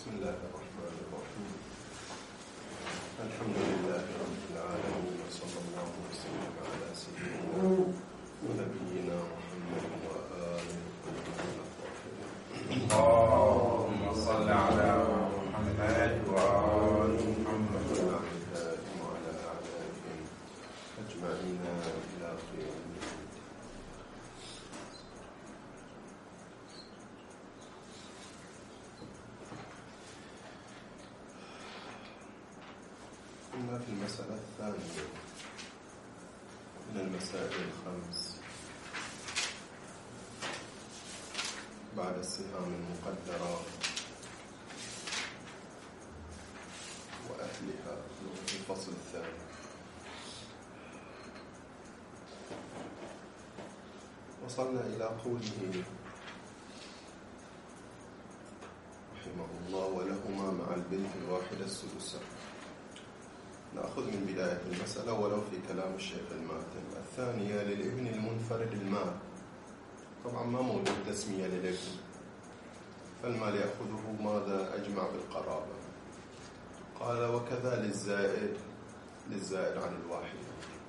بسم الله الرحمن الرحيم. الحمد لله رب العالمين، وصلى الله وسلم على سيدنا ونبينا محمد وآله الطاهرين. اللهم صل على محمد وآل محمد وعلى أعدائهم أجمعين إلى قيام الدين. كنا في المسألة الثانية من المسائل الخمس بعد السهام المقدرة وأهلها في الفصل الثاني. وصلنا إلى قوله رحمه الله: ولهما مع البنت الواحدة السدسان. نأخذ من بداية المسألة ولو في كلام الشيخ الماتن. الثانية: للابن المنفرد المال. طبعا ما موجود تسمية للابن، فالمال يأخذه ماذا أجمع بالقرابة. قال: وكذا للزائد عن الواحد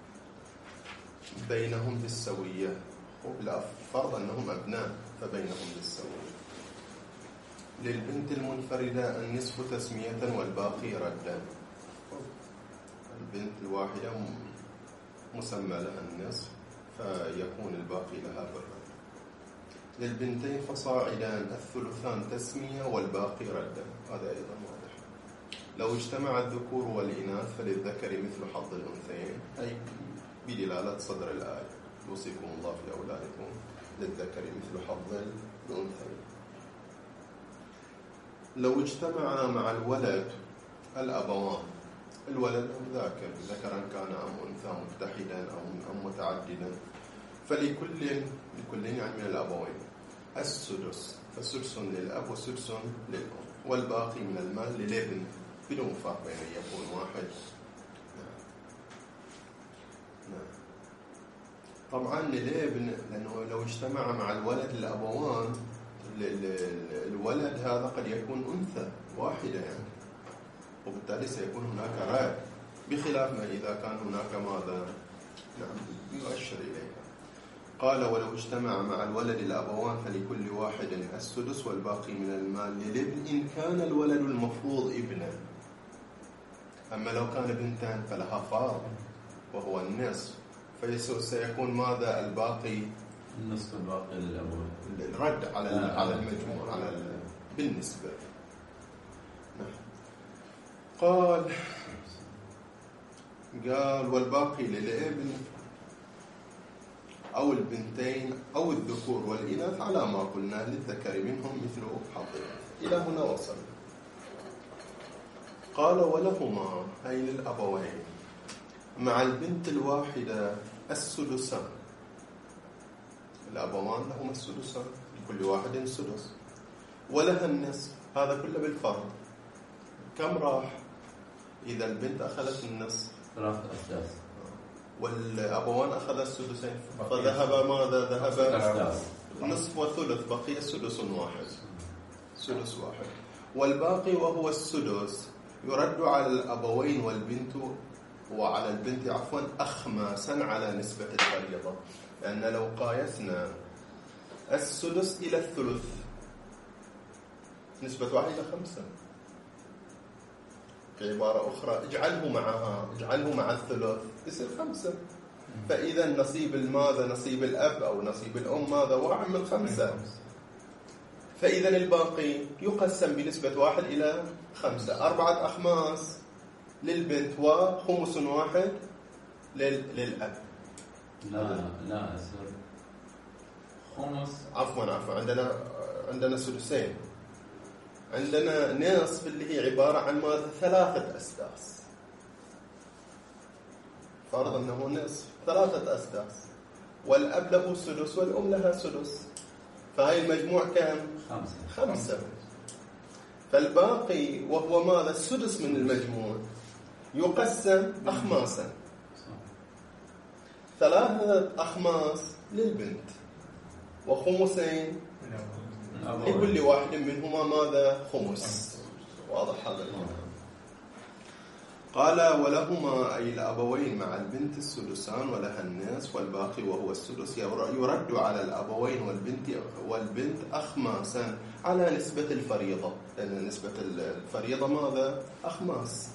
بينهم بالسوية. لا فرض أنهم أبناء فبينهم بالسوية. للبنت المنفردة النصف تسمية والباقي ردا. البنت الواحدة مسمى لها النصف فيكون الباقي لها بالرد. للبنتين فصاعدان الثلثان تسمية والباقي ردا. هذا أيضا واضح. لو اجتمع الذكور والإناث فللذكر مثل حظ الأنثيين، أي بدلالة صدر الآية: يوصيكم الله في أولادكم للذكر مثل حظ الأنثيين. لو اجتمع مع الولد الأبوان، الولد ذكرا كان أم أنثى، متحدا أو متعددا، فلكل يعني من الأبوين السدس، فسدس للأب وسدس للأم، والباقي من المال للابن بدون فرق بين أن يكون واحد. نعم. طبعا للابن، لأنه لو اجتمع مع الولد الأبوان، الولد هذا قد يكون أنثى واحدة يعني، وبالتالي سيكون هناك راد، بخلاف ما إذا كان هناك ماذا يؤشر إليها. قال: ولو اجتمع مع الولد الأبوان فلكل واحد السدس والباقي من المال للابن إن كان الولد المفروض ابنا. أما لو كان بنتان فلها فارض وهو النصف، فسيكون ماذا الباقي؟ النصف الباقي للأبوين، الرد على المجموع بالنسبة. قال والباقي للابن أو البنتين أو الذكور والإناث على ما قلنا، للذكر منهم مثل حظ. إلى هنا وصل. قال: ولهما أي للأبوين مع البنت الواحدة السدسان. الأبوان لهما السدسان، لكل واحد سدس، ولها النصف. هذا كله بالفرض. كم راح إذا البنت أخذت النصف؟ 3 أسداس، والأبوان أخذ السدسين، فذهب ماذا؟ ذهب نصف وثلث، بقي سدس واحد. سدس واحد. والباقي وهو السدس يرد على الأبوين والبنت وعلى البنت أخماسا على نسبة الفريضة. لأن لو قايسنا السدس إلى الثلث، نسبة 1 إلى 5. بعبارة أخرى اجعله مع الثلث يصير 5. فإذا نصيب الماذا؟ نصيب الأب أو نصيب الأم ماذا؟ 1 من 5. فإذا الباقي يقسم بنسبة 1 إلى 5. 4 أخماس للبنت وخمس واحد للأب. لا أصير خمس. عفوا عندنا سدسين. عندنا نصف اللي هي عبارة عن ماذا؟ 3 أسداس. فرض أنه نصف 3 أسداس، والأب له سدس والأم لها سدس، فهي المجموع كم؟ 5. فالباقي وهو ماذا؟ السدس من المجموع يقسم أخماسا. 3 أخماس للبنت وخمسين لكل واحد منهما ماذا؟ خمس. واضح هذا الكلام. قال ولهما أي الأبوين مع البنت السدسان ولها النصف والباقي وهو السدس يرد على الأبوين والبنت أخماسا على نسبة الفريضة، لأن نسبة الفريضة ماذا؟ أخماس.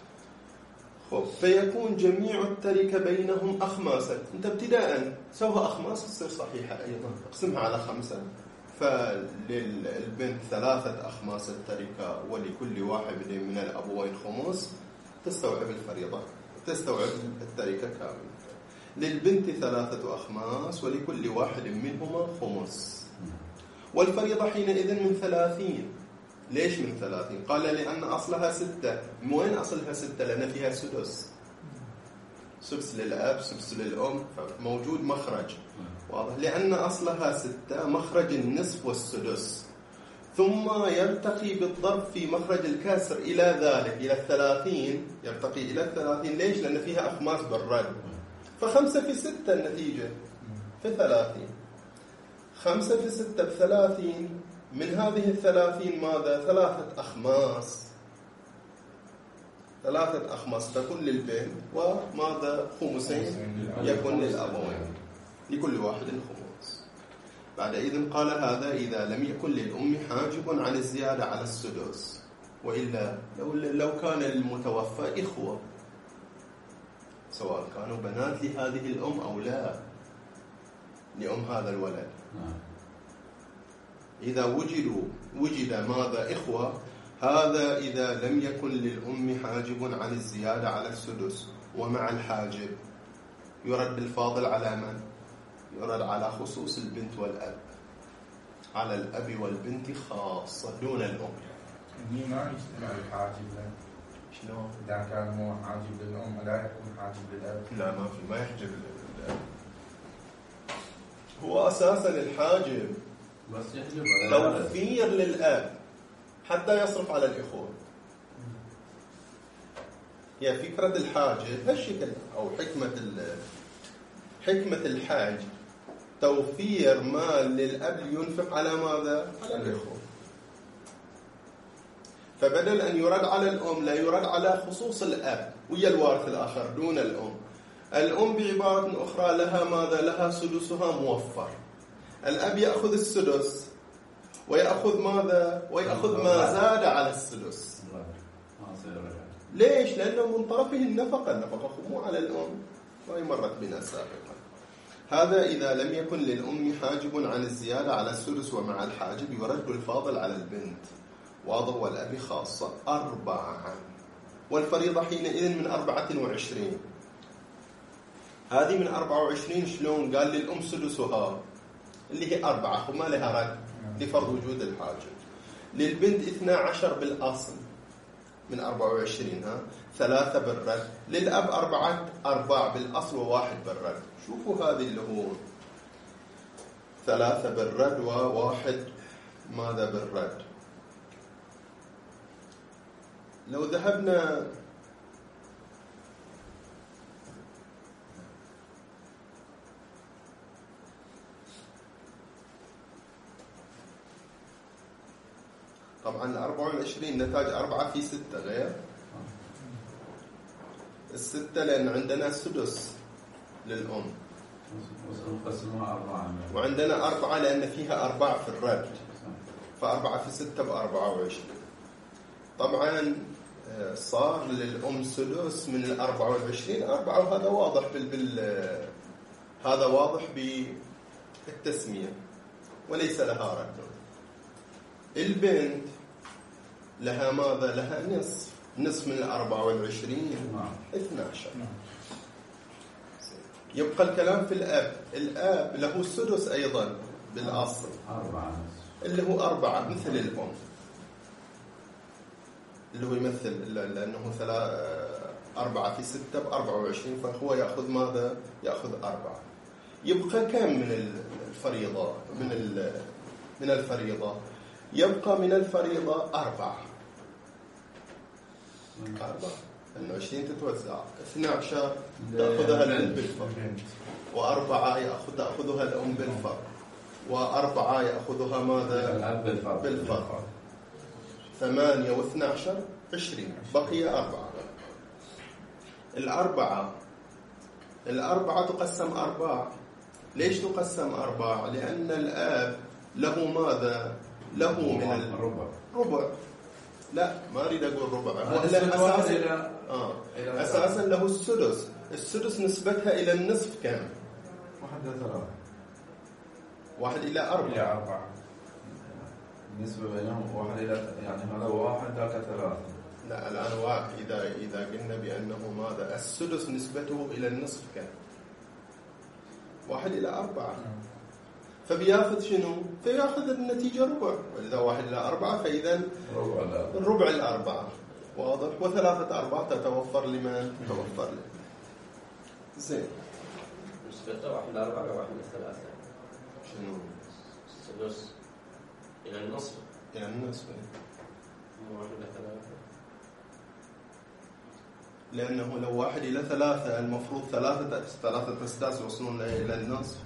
فيكون جميع التركة بينهم أخماسا. أنت ابتداء سوها أخماس تصير صحيحة أيضا، اقسمها على 5. فللبنت 3 أخماس التركة ولكل واحد من الأبوين خمس، تستوعب الفريضة، تستوعب التركة كاملة. للبنت 3 أخماس ولكل واحد منهما خمس. والفريضة حينئذ من 30. ليش من 30؟ قال لأن أصلها 6. وين أصلها 6؟ لأن فيها سدس، سدس للأب سدس للأم، موجود مخرج واضح. لأن أصلها 6 مخرج النصف والسدس، ثم يرتقي بالضرب في مخرج الكسر إلى ذلك إلى 30، يرتقي إلى 30. ليش؟ لأن فيها أخماس بالرد. ف5 في 6 النتيجة في 30. 5 في 6 ب30. من هذه 30 ماذا؟ 3 أخماس. 3 أخماس تكون للبنت، وماذا؟ خمسين يكون للأبوين، لكل واحد خمس. بعد إذن قال هذا إذا لم يكن للأم حاجب عن الزيادة على السدس، وإلا لو كان المتوفى إخوة، سواء كانوا بنات لهذه الأم أو لا، لأم هذا الولد، إذا وجد ماذا؟ إخوة. هذا إذا لم يكن للأم حاجب عن الزيادة على السدس. ومع الحاجب يرد الفاضل على من؟ يرد على خصوص البنت والأب، على الأب والبنت خاصة دون الأم. هي ما يجتمع الحاجب له. شلون؟ إذا كان مو حاجب للأم لا يكون حاجب للأب. لا، ما يحجب الأب. هو أساسا الحاجب بس يحجب توفير للأب حتى يصرف على الإخوة. هي فكرة الحاجب هالشكل، أو حكمة الحاج توفير مال للأب ينفق على ماذا؟ على الإخوة. فبدل أن يرد على الأم لا يرد على خصوص الأب ويا الوارث الآخر دون الأم. الأم بعبارة أخرى لها ماذا؟ لها سدسها موفر. الأب يأخذ السدس ويأخذ ماذا؟ ويأخذ ما زاد على السدس. ليش؟ لأنه من طرفه النفقة مو على الأم، وهي مرت بنا سابقا. هذا إذا لم يكن للأم حاجب عن الزيادة على السدس، ومع الحاجب يرد الفاضل على البنت واضح، والأب خاصة 4. والفريضة حينئذ من 24. هذه من 24 شلون؟ قال للأم سدسها اللي هي 4 وما لها رد لفرض وجود الحاجب. للبنت 12 بالأصل من 24، 3 بالرد. للأب 4 بالأصل و1 بالرد. شوفوا هذه اللي هو 3 بالرد و1 ماذا بالرد. لو ذهبنا طبعا 24 نتاج 4 في 6 غير 6، لأن عندنا سدس للأم وعندنا 4 لأن فيها 4 في الرد، ف4 في 6 ب24. طبعا صار للأم سدس من 24 4، وهذا واضح هذا واضح بالتسمية وليس لها رد. البنت لها ماذا؟ لها نصف من 24 12. يبقى الكلام في الأب له السدس أيضا بالأصل 4 اللي هو 4 مثل الأم، اللي هو يمثل لأنه 4 في 6 ب24، فهو يأخذ ماذا؟ يأخذ 4. يبقى كم من الفريضة؟ من الفريضة يبقى من الفريضة 4. 4 20 تتوزع 12 تأخذها الأم بالفرق، و4 تأخذها الأم بالفرق، و4 يأخذها ماذا؟ بالفرق. 8 و12 20 بقي 4. الأربعة تقسم 4. ليش تقسم 4؟ لأن الآب له ماذا؟ له من الربع. لا ما أريد أقول ربع، أساسا له السدس. السدس نسبتها إلى النصف كم؟ 1 إلى 4. النسبة بينهم 1 إلى، يعني هذا 1 ذاك 3. لا الآن إذا قلنا بأنه ماذا؟ السدس نسبته إلى النصف كم؟ 1 إلى 4. فبياخذ شنو؟ فياخذ النتيجة ربع، وإذا 1 إلى 4 فإذا الربع الأربعة. واضح؟ و3 أرباع تتوفر لمن؟ تتوفر له. زين. نسبته 1 إلى 4 و 1 إلى 3. شنو؟ السدس إلى النصف. إلى النصف. 1 إلى 3. لأنه لو 1 إلى 3 المفروض 3 أسداس يوصلون إلى النصف.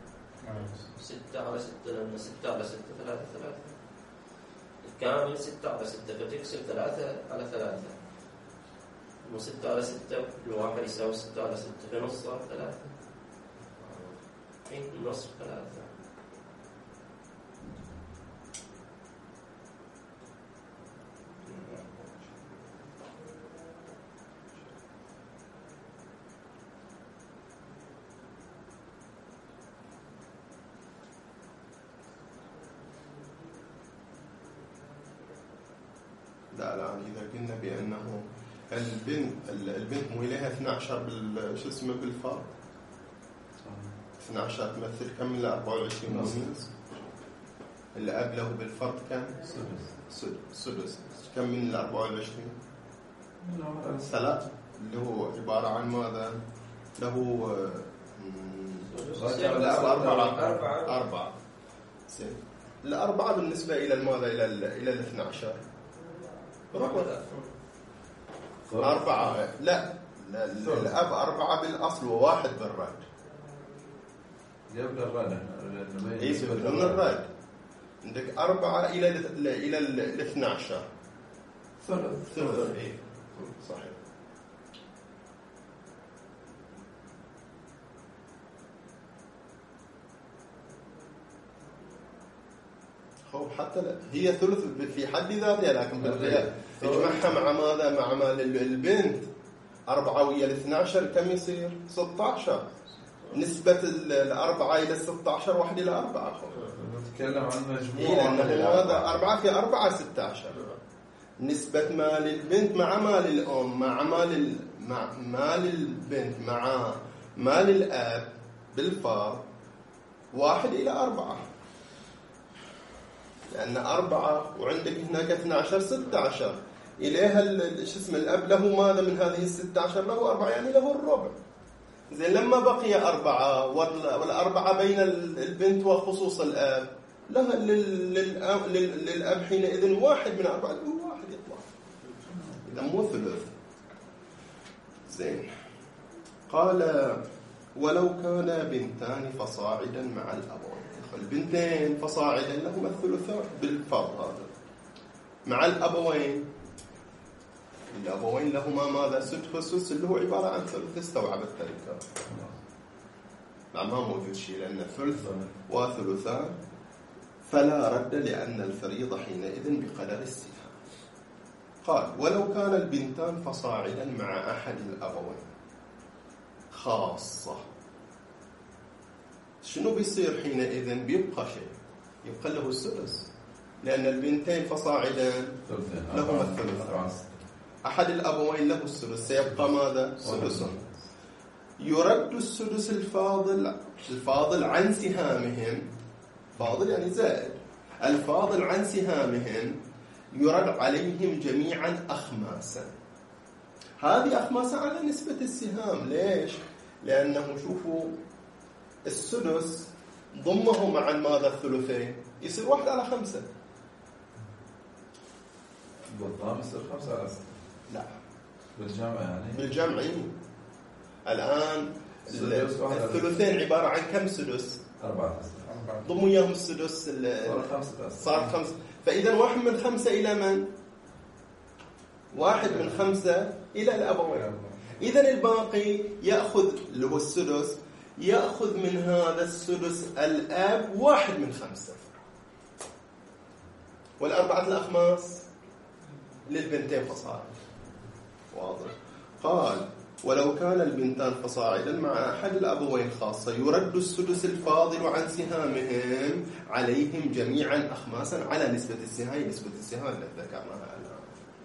6 على 6، لأن 6 على 6 3 3. الكامل 6 على 6، فتكسب 3 على 3. و6 على 6 الواحد يساوي 6 على 6، فنص صار 3. نصف 3. لا الآن إذا قلنا بأنه البنت مو إليها 12 بالفرد. 12 تمثل كم من 24 ونص. الأب له بالفرد كم؟ سدس. كم من 24؟ 3، اللي هو عبارة عن ماذا؟ له 4. زين. 4 بالنسبة إلى الماذا؟ إلى 12 4. لا الأب 4 بالأصل و1 بالرد. قبل الرد من الرد عندك 4 إلى 12 ثلث. صحيح. حتى هي ثلث في حد ذاتها، لكن بالقياس اجمعها مع ماذا؟ مع مال البنت. 4 ويا 12 كم يصير؟ 16. نسبة 4 إلى 16 1 إلى 4. نتكلم عن مجموع. لأنه هذا 4 في 4 16. نسبة مال البنت مع مال الأم مع مال البنت مع مال الأب بالفار 1 إلى 4. لأن 4 وعندك هناك 12 16 إليها الأب له ماذا من هذه 16؟ له 4، يعني له الربع. زين. لما بقي 4 والأربعة بين البنت وخصوص الأب لها للأب حينئذ 1 من 4 اللي هو 1 يطلع. إذا مو ثلث. زين. قال ولو كان بنتان فصاعدا مع الأبوين. البنتين فصاعدا لهما الثلثان بالفرض هذا مع الأبوين لهما ماذا؟ سدس اللي هو عبارة عن ثلث استوعب التركة. ما موجود شيء، لأن ثلث وثلثان فلا رد، لأن الفريضة حينئذ بقدر السهم. قال ولو كان البنتان فصاعدا مع أحد الأبوين خاصة، شنو بيصير حينئذ؟ بيبقى شيء، يبقى له السدس، لأن البنتين فصاعدا لهما الثلث. أحد الأبوين له السدس، سيبقى ماذا؟ سدس. يرد السدس الفاضل عن سهامهم. فاضل يعني زائد. الفاضل عن سهامهم يرد عليهم جميعا أخماسا. هذه أخماسا على نسبة السهام. ليش؟ لأنه شوفوا السدس ضمه مع ماذا؟ الثلثين يصير 1 على 5. بالضم يصير 5 على 6. لا بالجمع يعني. بالجمع. الآن الثلثين عبارة عن كم سدس؟ 4. ضموا إياهم السدس صار 5. صار 5. فإذا 1 من 5 إلى من؟ 1 من 5 إلى الأبوين. إذن الباقي يأخذ اللي هو السدس، يأخذ من هذا السدس الأب 1 من 5، والأربعة الأخماس للبنتين فصاعدا. واضح؟ قال ولو كان البنتان فصاعدا مع أحد الأبوين خاصة يرد السدس الفاضل عن سهامهم عليهم جميعا أخماسا على نسبة السهام، نسبة السهام التي ذكرناها الآن.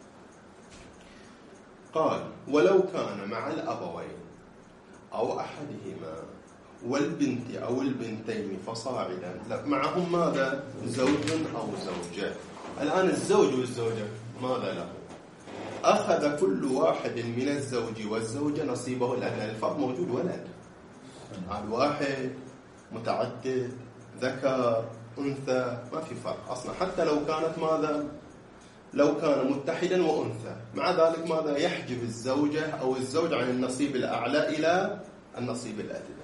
قال ولو كان مع الأبوين أو أحدهما والبنت أو البنتين فصاعدا، معهم ماذا؟ زوج أو زوجة. الآن الزوج والزوجة ماذا له؟ أخذ كل واحد من الزوج والزوجة نصيبه، لأن الفرق موجود ولد، الواحد متعدد ذكر أنثى ما في فرق أصلا، حتى لو كانت ماذا؟ لو كان متحدا وأنثى، مع ذلك ماذا؟ يحجب الزوجة أو الزوج عن النصيب الأعلى إلى النصيب الأدنى.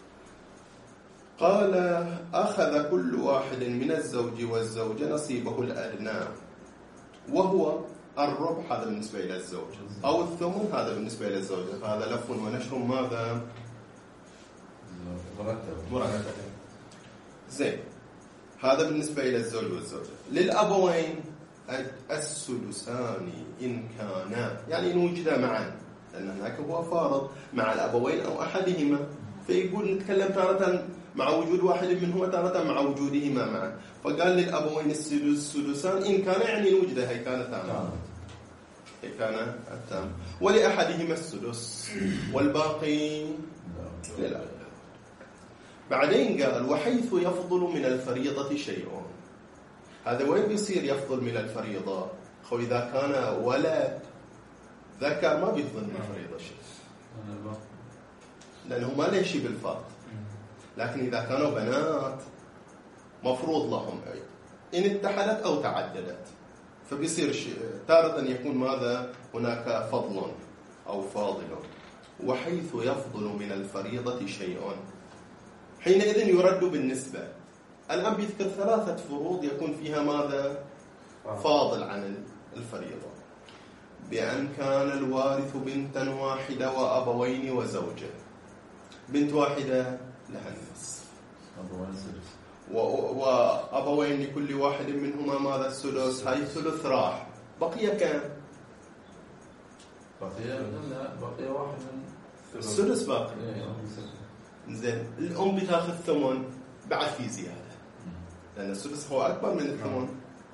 قال أخذ كل واحد من الزوج والزوجة نصيبه الأدنى، وهو الربع، هذا بالنسبة إلى الزوج، أو الثمن، هذا بالنسبة إلى الزوجة. هذا لف ونشر ماذا؟ مرتب. زين، هذا بالنسبة إلى الزوج والزوجة. للأبوين السدسان إن كانا، يعني إن وجدا معا، لأن هناك هو فارض مع الأبوين أو أحدهما، فيقول نتكلم تارة مع وجود واحد منهما، تارة مع وجودهما معا. فقال للأبوين السدسان إن كان، يعني إن وجد هي كان تاما، هي كان التام. ولأحدهما السدس والباقي للأب. بعدين قال وحيث يفضل من الفريضة شيء. هذا وين بيصير يفضل من الفريضة؟ خو إذا كان ولد ذكر ما بيفضل من الفريضة شيء، لأنه ما له شيء بالفرض. لكن إذا كانوا بنات مفروض لهم إن اتحدت أو تعددت، فبيصير تارة يكون ماذا؟ هناك فضل أو فاضل. وحيث يفضل من الفريضة شيء حينئذ يرد بالنسبة. الآن بيذكر 3 فروض يكون فيها ماذا؟ فاضل عن الفريضة. بأن كان الوارث بنتا واحدة وأبوين وزوجة. بنت واحدة لها النصف، وأبوين لكل واحد منهما ماذا؟ السدس. هاي الثلث راح، بقي كم؟ بقي واحد من السدس باقي. زين، الأم بتاخذ ثمن، بعد في زيادة، لأن السدس هو أكبر من الثمن.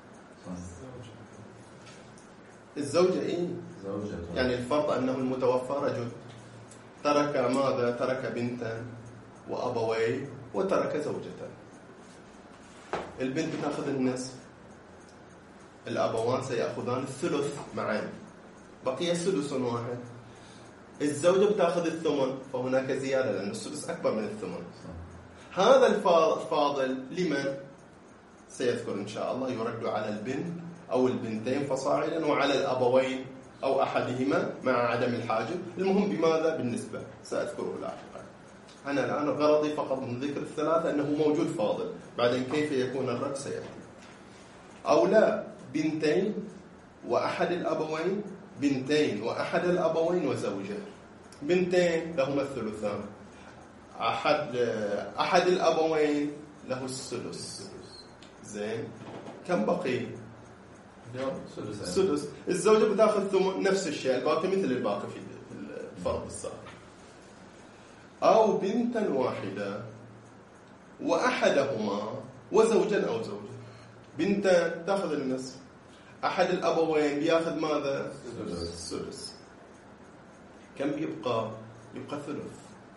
الزوجة إيه؟ يعني الفرض أنه المتوفى رجل ترك ماذا؟ ترك بنتا وأبوي وترك زوجة. البنت تأخذ النصف، الأبوان سيأخذان الثلث معا، بقي سدس واحد. الزوجة بتأخذ الثمن، فهناك زيادة لأن السدس أكبر من الثمن. هذا الفاضل لمن؟ سيذكر إن شاء الله. يرد على البنت أو البنتين فصاعدا، وعلى الأبوين أو أحدهما مع عدم الحاجب. المهم بماذا؟ بالنسبة، سأذكره لاحقا. أنا الآن غرضي فقط من ذكر الثلاثة أنه موجود فاضل، بعدين كيف يكون الرد سيأتي. أو لا، بنتين وأحد الأبوين، بنتين وأحد الأبوين وزوجة. بنتين لهما الثلثان، أحد الأبوين له السدس. زين، كم بقي؟ سدس. الزوجة بتاخذ ثمن، نفس الشيء، الباقي مثل الباقي في الفرض السابق. أو بنتا واحدة وأحدهما وزوجا أو زوجة. بنتا تأخذ النصف، أحد الأبوين بيأخذ ماذا؟ السدس. كم بيبقى؟ يبقى ثلث.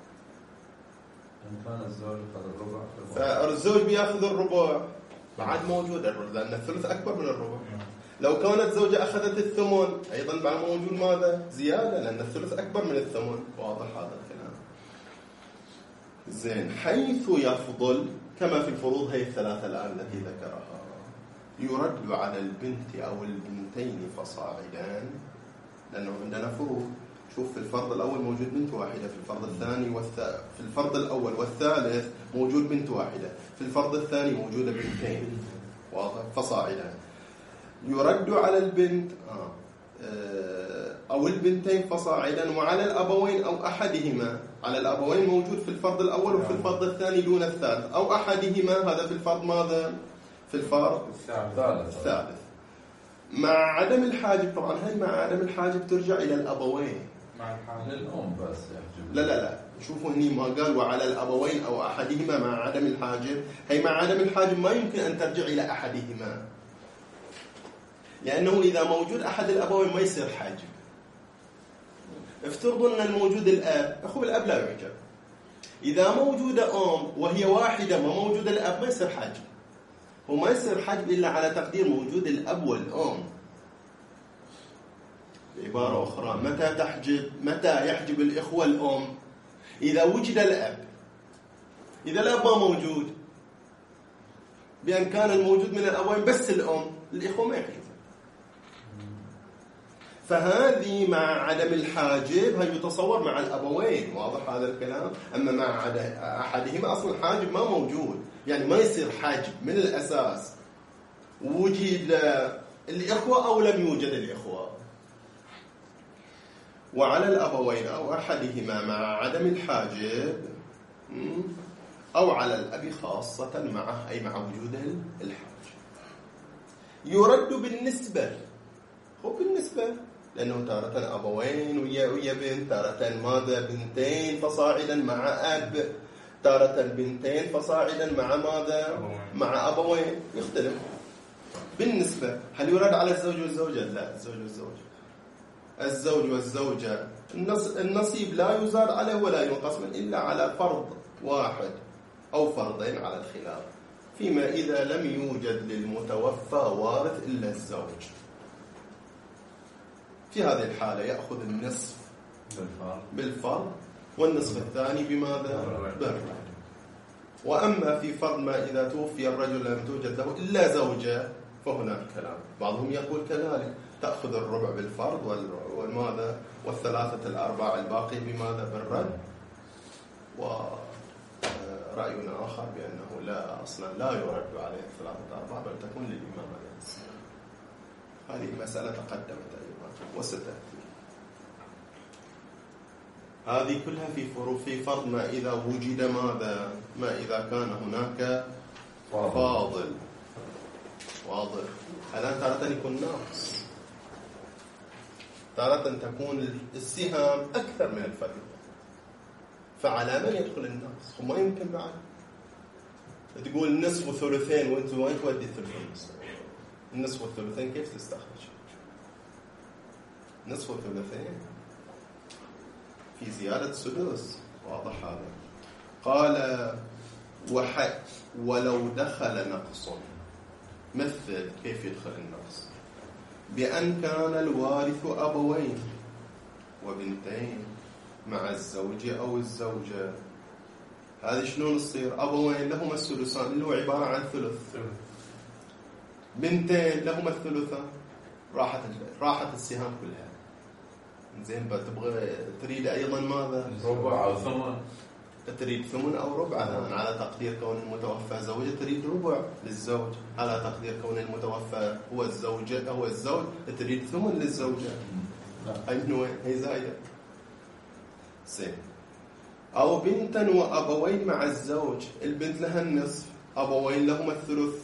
إن كان الزوج يأخذ الربع، فالزوج بيأخذ الربع، بعد موجود الربع لأن الثلث أكبر من الربع. لو كانت زوجة أخذت الثمن أيضا بعد موجود ماذا؟ زيادة، لأن الثلث أكبر من الثمن. واضح هذا الكلام؟ زين، حيث يفضل كما في الفروض هي الثلاثة الآن التي ذكرها، يرد على البنت أو البنتين فصاعدا، لأنه عندنا فروض. شوف، في الفرض الأول موجود بنت واحدة، في الفرض الثاني في الفرض الأول والثالث موجود بنت واحدة، في الفرض الثاني موجودة بنتين. واضح؟ فصاعدا. يرد على البنت أو البنتين فصاعدا، وعلى الأبوين أو أحدهما. على الأبوين موجود في الفرض الأول وفي الفرض الثاني دون الثالث، أو أحدهما هذا في الفرض ماذا؟ في الفرض الثالث. مع عدم الحاجب، طبعا هاي مع عدم الحاجب ترجع إلى الأبوين، مع الحاجب للأم بس يحجب. لا شوفوا هني ما قال وعلى الأبوين أو أحدهما مع عدم الحاجب. هي مع عدم الحاجب ما يمكن أن ترجع إلى أحدهما، لأنه إذا موجود أحد الأبوين ما يصير حاجب. افترضوا أن الموجود الأب، أخو الأب لا يعجب. إذا موجودة أم وهي واحدة ما موجود الأب ما يصير حاجب. هو ما يصير حاجب إلا على تقدير موجود الأب والأم. بعبارة أخرى، متى يحجب الإخوة الأم؟ إذا وجد الأب. إذا الأب ما موجود، بأن كان الموجود من الأبوين بس الأم، الإخوة ما يحجب. فهذه مع عدم الحاجب هي يتصور مع الأبوين، واضح هذا الكلام؟ أما مع أحدهما أصلا الحاجب ما موجود، يعني ما يصير حاجب من الأساس. وجد الإخوة أو لم يوجد الإخوة. وعلى الأبوين أو أحدهما مع عدم الحاجب، أو على الأب خاصة معه، أي مع وجود الحاجب. يرد بالنسبة، هو بالنسبة، لأنه تارة أبوين ويا بنت، تارة ماذا بنتين فصاعدا مع أب، تارة بنتين فصاعدا مع ماذا؟ مع أبوين، يختلف. بالنسبة هل يرد على الزوج والزوجة؟ لا، الزوج والزوجة. الزوج والزوجة النصيب لا يزاد عليه ولا ينقص منه إلا على فرض واحد أو فرضين على الخلاف، فيما إذا لم يوجد للمتوفى وارث إلا الزوج. في هذه الحالة يأخذ النصف بالفرض والنصف الثاني بماذا؟ بالربع. وأما في فرض ما إذا توفي الرجل لم توجد له إلا زوجة فهناك كلام. بعضهم يقول كذلك تأخذ الربع بالفرض والماذا؟ والثلاثة الأرباع الباقي بماذا؟ بالرد. ورأينا آخر بأنه لا، أصلا لا يرد عليه الثلاثة الأرباع بل تكون للإمام عليه السلام. هذه مسألة تقدمت أيضا وستأتي. هذه كلها في فرض ما إذا وجد ماذا؟ ما إذا كان هناك فاضل. واضح. الآن تارة يكون ناقص، تارة تكون السهام أكثر من الفريضة، فعلى من يدخل الناقص؟ وما يمكن بعد تقول نصف وثلثين، وانت وين تودي الثلثين؟ النصف والثلثين كيف تستخرج؟ نصف وثلثين في زيادة سدس، واضح هذا. قال ولو دخل نقص، مثل كيف يدخل النقص؟ بأن كان الوارث أبوين وبنتين مع الزوج أو الزوجة. هذه شلون تصير؟ أبوين لهما الثلثان اللي هو عبارة عن ثلث، بنتين لهما الثلثان، راحت السهام كلها. زين، تبغى تريد أيضا ماذا؟ ربع أو ثمن، تريد ثمن أو ربع. على تقدير كون المتوفى زوجة تريد ربع للزوج، على تقدير كون المتوفى هو الزوجة أو الزوج تريد ثمن للزوجة. أي من وين؟ هي زايدة. زين. أو بنتا وأبوين مع الزوج، البنت لها النصف، أبوين لهما الثلث،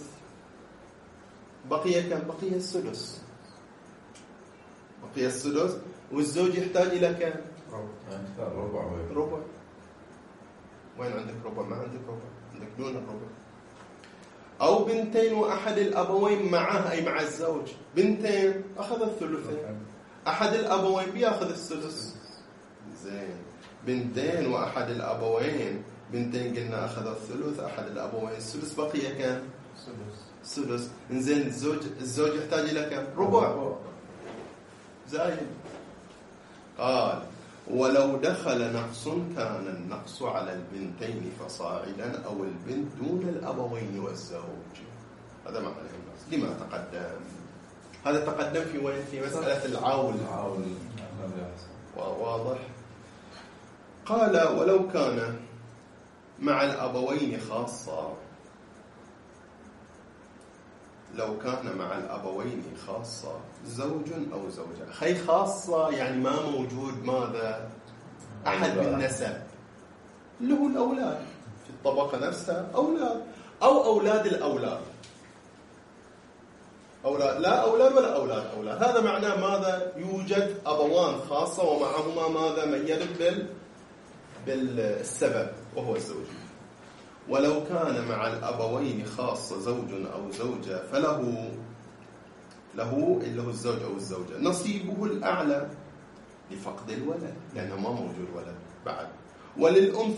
بقي كم؟ بقي السدس. بقي السدس، والزوج يحتاج إلى كم؟ ربع. وين عندك ربع؟ ما عندك ربع، عندك دون الربع. أو بنتين وأحد الأبوين معه، أي مع الزوج، بنتين أخذ الثلثين، أحد الأبوين بيأخذ السدس. زين، بنتين وأحد الأبوين، بنتين قلنا أخذ الثلث، أحد الأبوين السدس، بقي كم؟ سدس. إنزين، الزوج يحتاج إلى كم؟ ربع زايد. قال ولو دخل نقص كان النقص على البنتين فصاعدا أو البنت دون الأبوين والزوج. هذا معنى النقص. لما تقدم؟ هذا تقدم في وين؟ في مسألة العول. واضح. قال ولو كان مع الأبوين خاصة لو كان مع الأبوين خاصة زوج أو زوجة. خي خاصة يعني ما موجود ماذا أحد من نسب، اللي هو الأولاد في الطبقة نفسها، أولاد أو أولاد الأولاد، أولاد لا أولاد ولا أولاد. هذا معناه ماذا؟ يوجد أبوان خاصة ومعهما ماذا؟ من يرث بالسبب وهو الزوج. ولو كان مع الأبوين خاصة زوج أو زوجة فله اللي هو الزوج أو الزوجة نصيبه الأعلى لفقد الولد، لأنه ما موجود ولد بعد. وللأم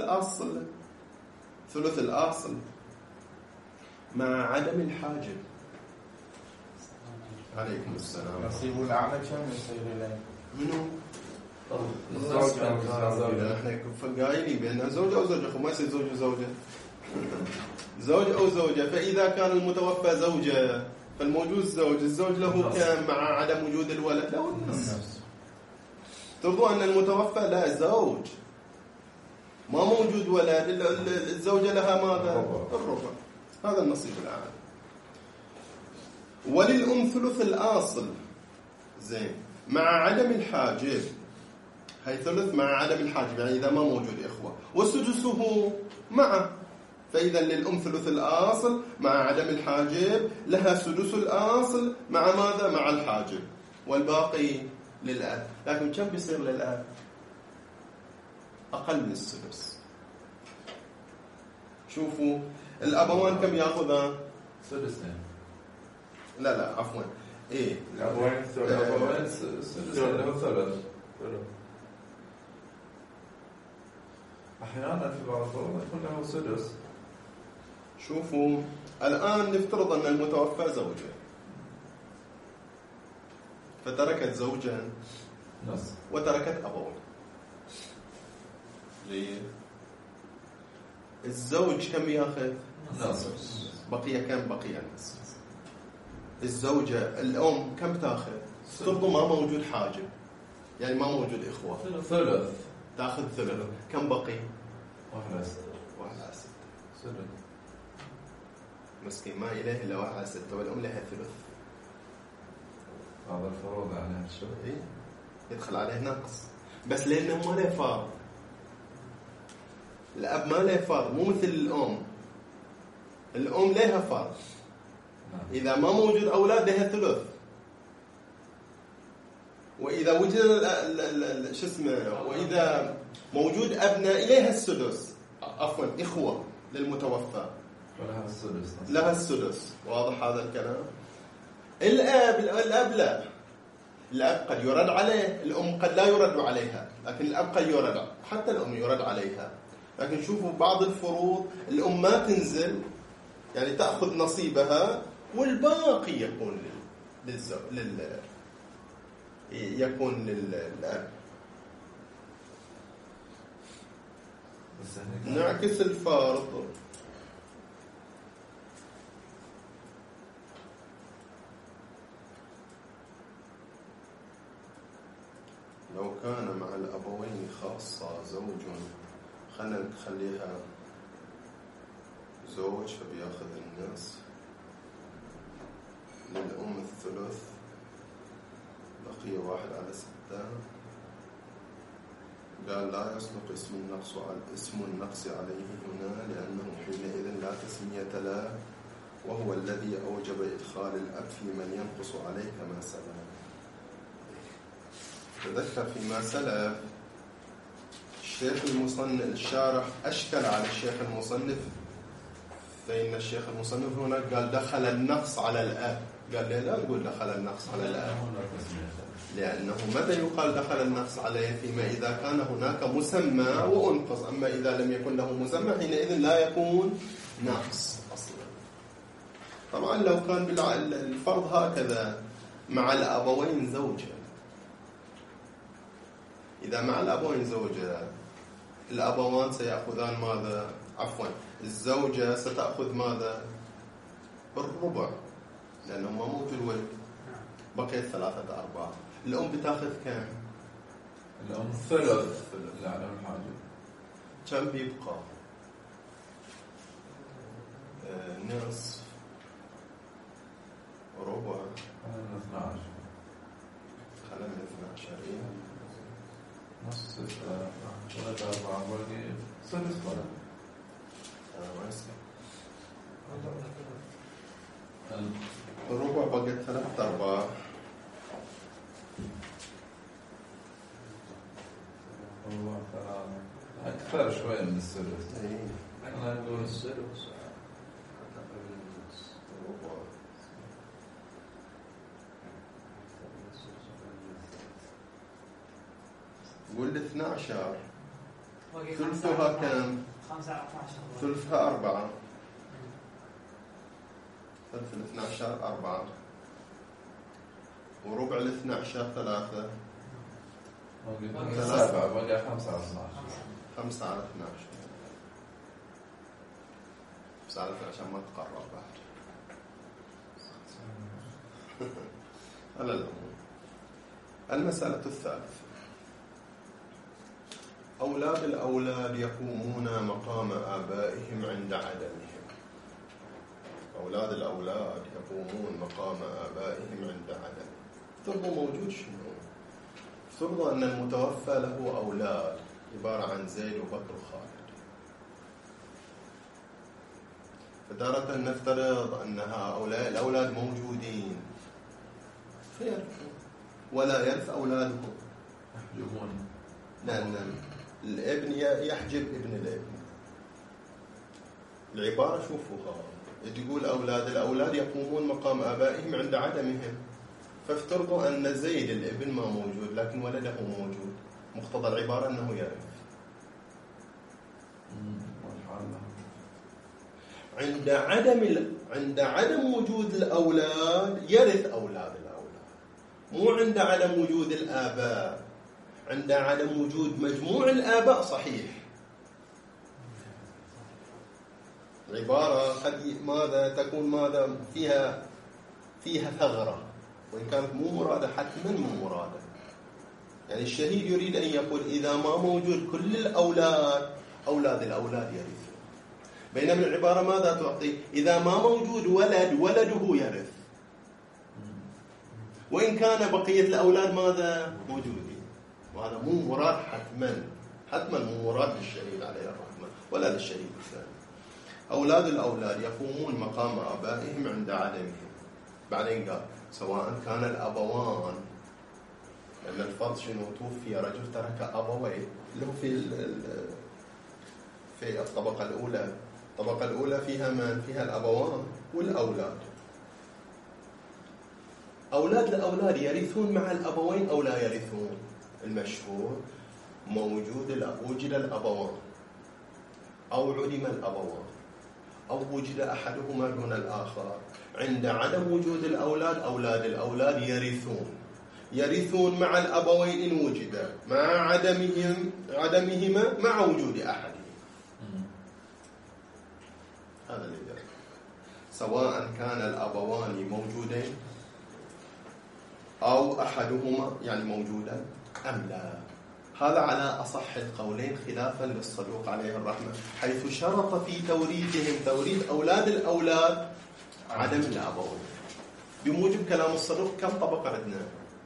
ثلث الأصل مع عدم الحاجب. عليكم السلام. نصيبه الأعلى كم يصير له؟ منو؟ الزوج أو الزوجة. احنا قايلين بأنه زوج أو زوجة، ما يصير زوج وزوجة. زوج أو زوجة. فإذا كان المتوفى زوجة فالموجود زوج، الزوج له كم مع عدم وجود الولد؟ له النصف. ترضوا أن المتوفى لا زوج ما موجود ولد، الزوجة لها ماذا؟ الربع. هذا النصيب الأعلى. وللأم ثلث الأصل زين مع عدم الحاجب. هي ثلث مع عدم الحاجب يعني إذا ما موجود إخوة. وسدسه معه، فإذا للأم ثلث الأصل مع عدم الحاجب، لها سدس الأصل مع ماذا؟ مع الحاجب، والباقي للأب. لكن كم بيصير للأب؟ أقل من السدس. شوفوا الأبوان كم يأخذان؟ سدسين. لا عفوا إيه الأبوين سدسين له ثلث. أحيانا في بعض الظروف يكون له سدس. شوفوا الآن نفترض أن المتوفى زوجة فتركت زوجا وتركت أبوين. جيد. الزوج كم يأخذ؟ نصف. بقية كم؟ بقية نصف. الزوجة الأم كم تأخذ؟ افترضوا ما موجود حاجب يعني ما موجود إخوة، ثلث. تأخذ ثلث. كم بقي؟ 1/6. ثلث. مسكين ما إله إلا 1/6 والأم لها ثلث. هذا الفروض عليه شو؟ إيه؟ يدخل عليه نقص، بس لأنه ما له فار. الأب ما له فار، مو مثل الأم. الأم لها فار، إذا ما موجود أولاد لها ثلث، وإذا وجد شو اسمه وإذا موجود أبناء لها السدس، عفوا إخوة للمتوفى لها السدس. واضح هذا الكلام؟ الأب لا، الأب قد يرد عليه، الأم قد لا يرد عليها، لكن الأب قد يرد، حتى الأم يرد عليها. لكن شوفوا بعض الفروض الأم ما تنزل، يعني تأخذ نصيبها والباقي يكون يكون للأب. نعكس الفرض. لو كان مع الأبوين خاصة زوج، خلينا نخليها زوج فبياخذ النصف، للأم الثلث، بقي 1/6. قال لا يصدق اسم النقص عليه هنا لأنه حينئذ لا تسمية له، وهو الذي أوجب إدخال الأب في من ينقص عليه كما سلف. تذكر فيما سلف الشيخ المصنف الشارح أشكل على الشيخ المصنف، فإن الشيخ المصنف هنا قال دخل النقص على الأب. قال لي لا نقول دخل النقص على الأب، لأنه متى يقال دخل النقص عليه؟ فيما إذا كان هناك مسمى وأنقص. أما إذا لم يكن له مسمى حينئذ لا يكون نقص أصلا. طبعا لو كان الفرض هكذا مع الأبوين زوجة، إذا مع الأبوين زوجة الأبوان سيأخذان ماذا؟ عفوا الزوجة ستأخذ ماذا؟ الربع، لأنه ما موجود ولد، بقيت 3/4. الأم بتاخذ كم؟ الأم ثلث. لا على الحاجة كم بيبقى؟ نصف. ربع. من 12. خلينا من 12 إيه. نص 6 3 4 باقي سدس ولا؟ ما يصير. ال- الربع بقت 3/4. والله 3 أكثر شوي من السدس. إيه. أنا أقول السدس ربع. قول 12 ثلثها كم؟ 15. ثلثها 4. ثلث 12 4. وربع 12 3. باقي 7 باقي 5 على 12. 5 على 12. 5 على 12 عشان ما تقرب بعد. على العموم. المسألة الثالثة. أولاد الأولاد يقومون مقام آبائهم عند عدمهم. أولاد الأولاد يقومون مقام آبائهم عند عدمهم. افترضوا موجود شنو؟ افترضوا أن المتوفى له أولاد عبارة عن زيد وبكر وخالد. فتارة نفترض أن هؤلاء الأولاد موجودين فيرثون ولا يرث أولادهم. يحجبون. لأن الابن يحجب ابن الابن. العبارة شوفوها تقول أولاد الأولاد يقومون مقام آبائهم عند عدمهم. فافترضوا أن زيد الابن ما موجود لكن ولده موجود. مقتضى العبارة أنه يرث. عند عدم وجود الأولاد يرث أولاد الأولاد. مو عند عدم وجود الآباء. عند عدم وجود مجموع الآباء صحيح. العبارة قد ماذا تكون ماذا فيها ثغرة وإن كانت مو مرادة حتما مو مرادة. يعني الشهيد يريد أن يقول إذا ما موجود كل الأولاد أولاد الأولاد يرثون. بينما العبارة ماذا تعطي؟ إذا ما موجود ولد ولده يرث. وإن كان بقية الأولاد ماذا موجودين. وهذا مو مراد حتما مو مراد للشهيد عليه الرحمة ولا للشهيد الثاني. أولاد الأولاد يقومون مقام آبائهم عند عدمهم. بعدين قال سواء كان الأبوان، لأن الفرض شنو؟ توفي رجل ترك أبوين اللي هو في الطبقة الأولى. الطبقة الأولى فيها من؟ فيها الأبوان والأولاد. أولاد الأولاد يرثون مع الأبوين أو لا يرثون؟ المشهور وجد الأبوان أو عدم الأبوان أو وجد أحدهما دون الآخر. عند عدم وجود الأولاد أولاد الأولاد يرثون مع الأبوين إن وجد، مع عدمهما مع وجود أحدهما. هذا اللي يرث سواء كان الأبوان موجودين أو أحدهما يعني موجودا أم لا. هذا على أصح القولين خلافا للصدوق عليه الرحمة، حيث شرط في توريث أولاد الأولاد عدم الأبوين. بموجب كلام الصدوق كم طبقة عندنا؟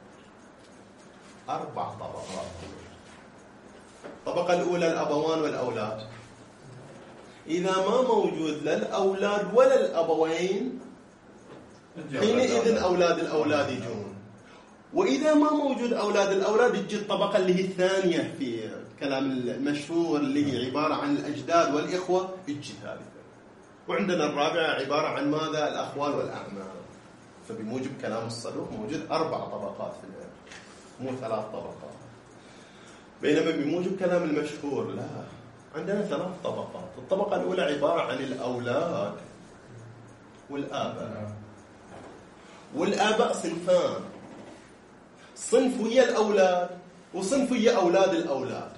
4 طبقات. الطبقة الأولى الأبوان والأولاد. إذا ما موجود لا الأولاد ولا الأبوين حينئذ أولاد الأولاد يجون. وإذا ما موجود أولاد الأولاد تجي الطبقة اللي هي الثانية في كلام المشهور اللي هي عبارة عن الأجداد والإخوة تجي ثالثة. وعندنا الرابعة عبارة عن ماذا؟ الأخوال والأعمام. فبموجب كلام الصدوق موجود 4 طبقات في الأرض مو 3 طبقات. بينما بموجب كلام المشهور لا، عندنا 3 طبقات. الطبقة الأولى عبارة عن الأولاد والآباء. والآباء صنفان، صنف ويا الأولاد وصنف ويا أولاد الأولاد.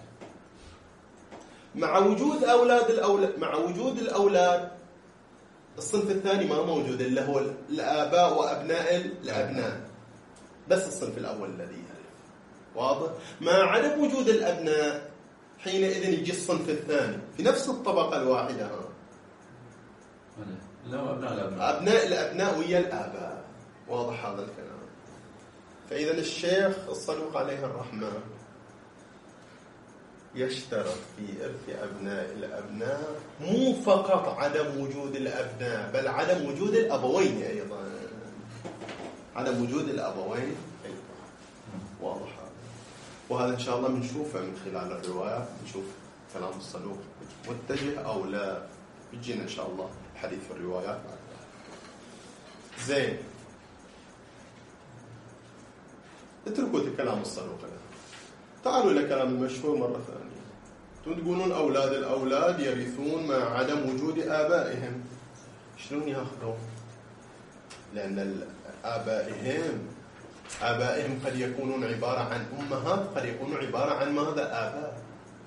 مع وجود الأولاد الصنف الثاني ما موجود اللي هو الآباء وأبناء الأبناء، بس الصنف الأول الذي يعرف. واضح؟ مع عدم وجود الأبناء حينئذ يجي الصنف الثاني في نفس الطبقة الواحدة. لا أبناء أبناء الأبناء ويا الآباء. واضح هذا الكلام. فإذا الشيخ الصدوق عليه الرحمة يشترط في إرث أبناء الأبناء مو فقط عدم وجود الأبناء، بل عدم وجود الأبوين أيضا. عدم وجود الأبوين أيضا. واضح هذا. وهذا إن شاء الله بنشوفه من خلال الروايات، نشوف كلام الصدوق متجه أو لا، بيجينا إن شاء الله الحديث في الروايات بعد. زين، اتركوا كلام الصدوق الآن، تعالوا إلى كلام المشهور مرة ثانية. تقولون أولاد الأولاد يرثون مع عدم وجود آبائهم. شلون يأخذون؟ لأن آبائهم قد يكونون عبارة عن أمهات، قد يكونون عبارة عن ماذا؟ آباء.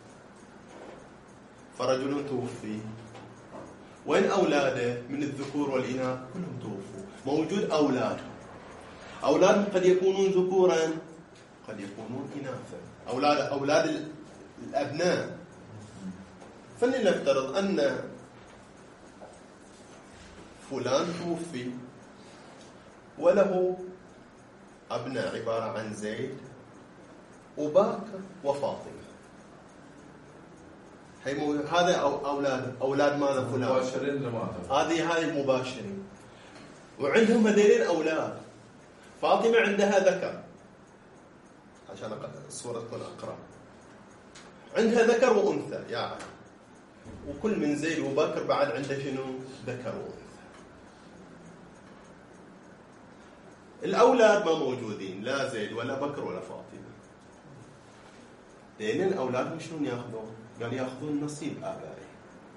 فرجل توفي، وين أولاده من الذكور والإناث؟ كلهم توفوا. موجود أولادهم قد يكونون ذكورا، قد يكونون إناثا. أولاد الأبناء. فلنفترض أن فلان توفي وله أبناء عبارة عن زيد وباكر وفاطمة. هذا أولاد ماذا؟ فلان. مباشرين لماذا؟ هذه المباشرين. وعندهم هذين أولاد. فاطمة عندها ذكر، عشان الصورة تكون أقرب. عندها ذكر وأنثى يعني، وكل من زيد وبكر بعد عنده شنو؟ ذكر وأنثى. الأولاد ما موجودين، لا زيد ولا بكر ولا فاطمة. لأن الأولاد شلون يأخذون؟ قال يأخذون نصيب آبائهم.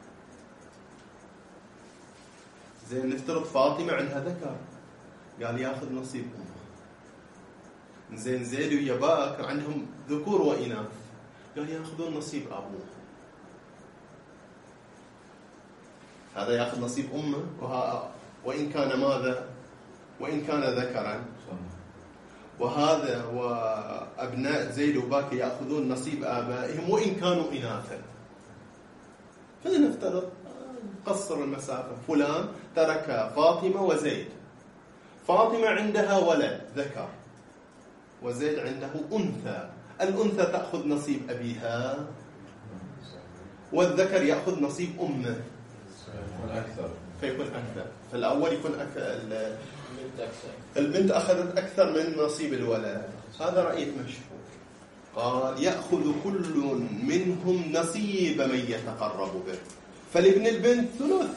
زين، نفترض فاطمة عندها ذكر، قال يأخذ نصيب أمه. زين، زيد ويا باكر عندهم ذكور وإناث، قال يأخذون نصيب أبوه. هذا يأخذ نصيب أمه، وإن كان ماذا؟ وإن كان ذكرا. وهذا وأبناء زيد وباكر يأخذون نصيب آبائهم وإن كانوا إناثا. فلنفترض قصر المسافة، فلان ترك فاطمة وزيد. فاطمة عندها ولد ذكر، وزيد عنده أنثى. الأنثى تأخذ نصيب أبيها، والذكر يأخذ نصيب أمه. فيكون أكثر. فالأول يكون البنت أخذت أكثر من نصيب الولد. هذا رأي مشهور. قال يأخذ كل منهم نصيب من يتقرب به. فلابن البنت ثلث،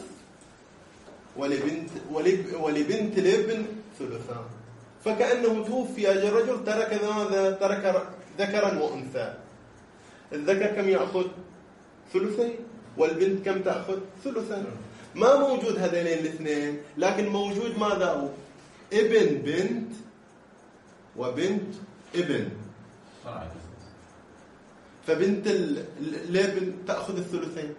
ولبنت الابن ثلثان. فكأنه توفي الرجل ترك ماذا؟ ترك ذكرا وأنثى. الذكر كم يأخذ؟ ثلثين. والبنت كم تأخذ؟ ثلثين. ما موجود هذين الاثنين، لكن موجود ماذا؟ ابن بنت وبنت ابن. فبنت الابن تأخذ الثلثين،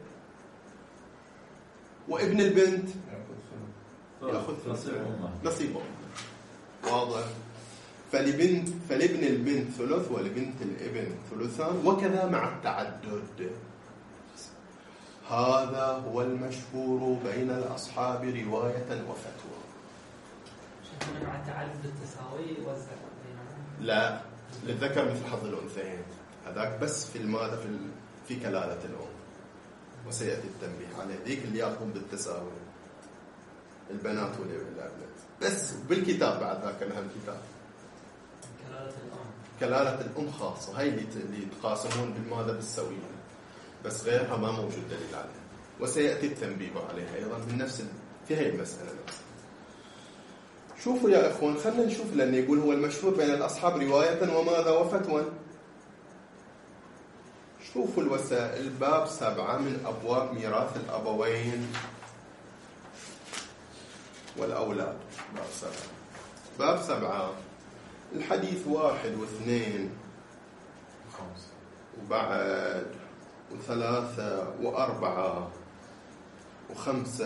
وابن البنت يأخذ نصيب أمه. واضح؟ فلابن البنت ثلث، ولبنت الابن ثلثان، وكذا مع التعدد. هذا هو المشهور بين الأصحاب رواية وفتوى. مع التعدد التساوي والذكر؟ لا، للذكر مثل حظ الأنثيين. هذاك بس في الماذا؟ في كلالة الأم، وسيأتي التنبيه عليه. ذيك اللي يأخذون بالتساوي، البنات والأبناء. بس بالكتاب بعد ذاك لها الكتاب كلالة الأم خاصة، هاي اللي يتقاسمون بالماذا؟ بالسوية. بس غيرها ما موجود دليل عليها، وسيأتي التنبيه عليها أيضا من نفس في هاي المسألة نفسها. شوفوا يا أخوان، خلنا نشوف، لأن يقول هو المشهور بين الأصحاب رواية وماذا؟ وفتوى. شوفوا الوسائل، باب 7 من أبواب ميراث الأبوين والأولاد. باب 7 الحديث 1 و2 وبعد 3 و4 و5.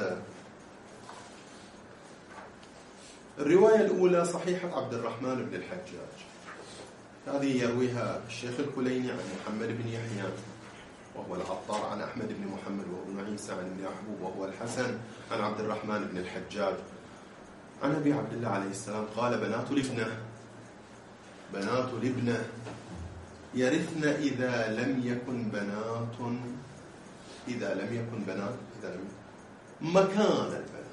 الرواية الأولى صحيحة عبد الرحمن بن الحجاج، هذه يرويها الشيخ الكليني عن محمد بن يحيى وهو العطار، عن أحمد بن محمد وابن عيسى عن ابن يعقوب وهو الحسن، عن عبد الرحمن بن الحجاج عن أبي عبد الله عليه السلام قال بنات الابنة يرثن إذا لم يكن بنات مكان البنات.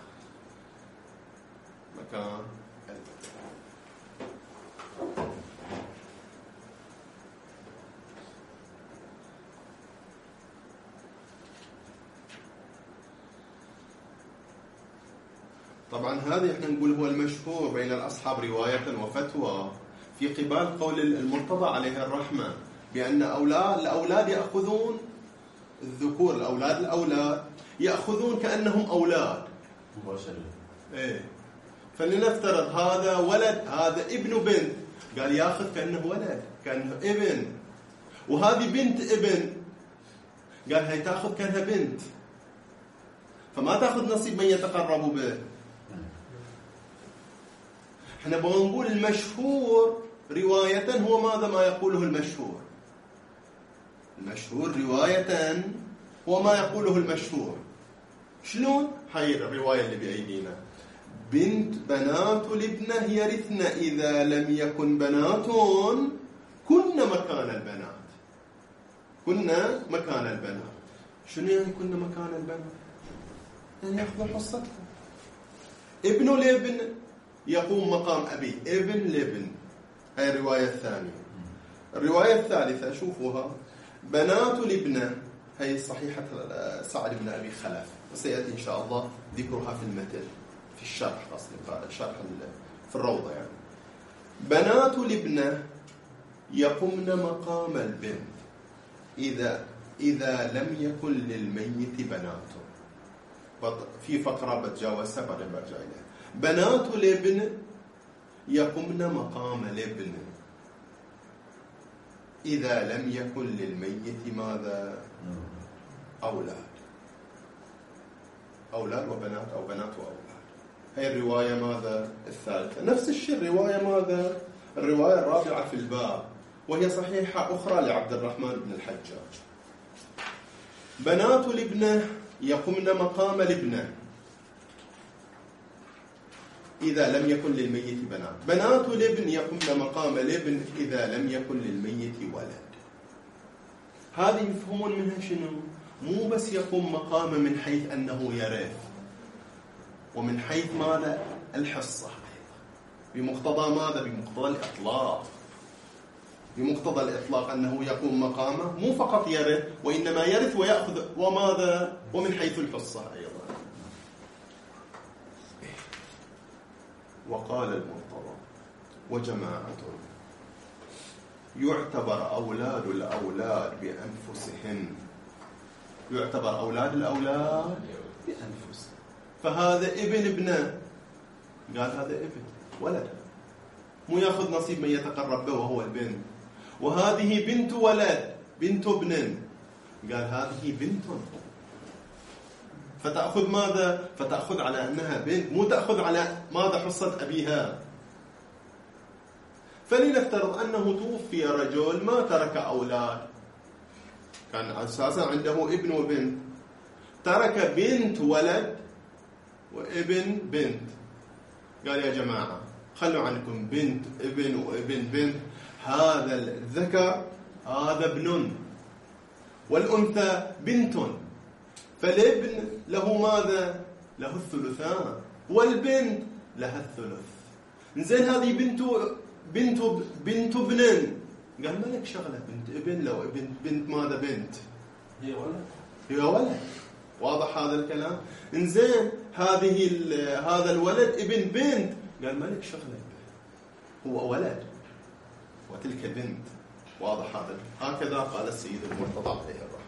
طبعا هذا احنا نقول هو المشهور بين الأصحاب رواية وفتوى في قبال قول المرتضى عليه الرحمة بأن الأولاد يأخذون الذكور، الأولاد يأخذون كأنهم أولاد مباشرة. إيه. فلنفترض هذا ولد، هذا ابن بنت، قال يأخذ كأنه ولد، كأنه ابن. وهذه بنت ابن، قال هي تأخذ كأنها بنت، فما تأخذ نصيب من يتقرب به. احنا بنقول المشهور رواية هو ماذا ما يقوله المشهور رواية هو ما يقوله المشهور. شلون؟ هاي الرواية اللي بأيدينا: بنات الابنة يرثن إذا لم يكن بنات كن مكان البنات. شنو يعني كن مكان البنات؟ يعني يأخذ حصتهم. ابن لابن يقوم مقام أبي، ابن لابن. هاي الرواية الثانية. الرواية الثالثة شوفوها: بنات الابنة، هي صحيحة سعد بن أبي خلف، وسيأتي إن شاء الله ذكرها في المتن في الشرح، الشرح في الروضة. يعني بنات الابنة يقومن مقام البنت إذا لم يكن للميت بنات. في فقرة بتجاوزها بعدين برجع إليها. بنات الابن يقومن مقام الابن إذا لم يكن للميت ماذا؟ أولاد وبنات، أو بنات وأولاد. هي الرواية ماذا؟ الثالثة. نفس الشيء الرواية ماذا؟ الرواية الرابعة في الباب، وهي صحيحة أخرى لعبد الرحمن بن الحجاج. بنات الابنة يقومن مقام الابنة إذا لم يكن للميت بنات. بنات الابن يقومن مقام الابن إذا لم يكن للميت ولد. هذه يفهمون منها شنو؟ مو بس يقوم مقامه من حيث أنه يرث، ومن حيث ماذا؟ الحصة أيضا. بمقتضى ماذا؟ بمقتضى الإطلاق أنه يقوم مقامه، مو فقط يرث، وإنما يرث ويأخذ وماذا؟ ومن حيث الحصة أيضا. وقال المرتضى: وجماعة يعتبر أولاد الأولاد بأنفسهم. يعتبر أولاد الأولاد بأنفسهم. فهذا ابن ابنه، قال هذا ابن ولد، مو يأخذ نصيب من يتقرب به وهو البنت. وهذه بنت ولد، بنت ابن، قال هذه بنت. فتأخذ ماذا؟ فتأخذ على أنها بنت، مو تأخذ على ماذا؟ حصة أبيها. فلنفترض أنه توفي رجل ما ترك أولاد، كان أساسا عنده ابن وبنت، ترك بنت ولد وابن بنت. قال يا جماعة خلوا عنكم بنت ابن وابن بنت، هذا الذكر هذا ابن والأنثى بنت، فالابن له ماذا؟ له الثلثان، والبنت لها الثلث. نزين هذه بنت ابن، قال ما لك شغلة بنت ابن لو بنت ماذا؟ بنت هي ولد. واضح هذا الكلام؟ نزين هذا الولد ابن بنت، قال ما لك شغلة، هو ولد وتلك بنت. واضح هذا؟ هكذا قال السيد المرتضى عليه الرحمة.